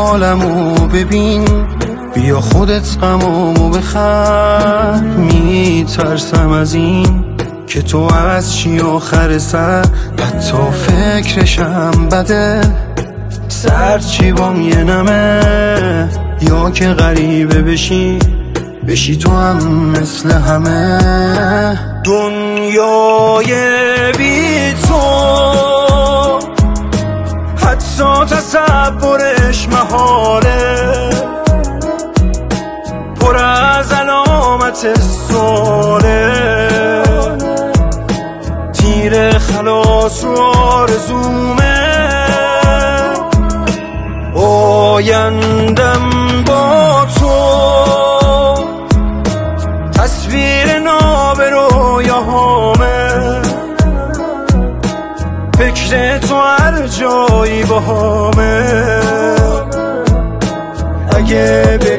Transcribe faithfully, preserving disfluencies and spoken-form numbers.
حالمو ببین، بیا خودت غمامو بخر. میترسم از این که تو از چی آخر سر، حتی فکرشم بده. سر چی بام یه نمه، یا که غریبه بشی بشی تو هم مثل همه. دنیای بی تو حتی تصورش محاله، پر از علامت سواله. تیر خلاص رو آرزومه، آیندم با تو. تصویر ناب رویاهامه، فکر تو هر جایی با همه. اگه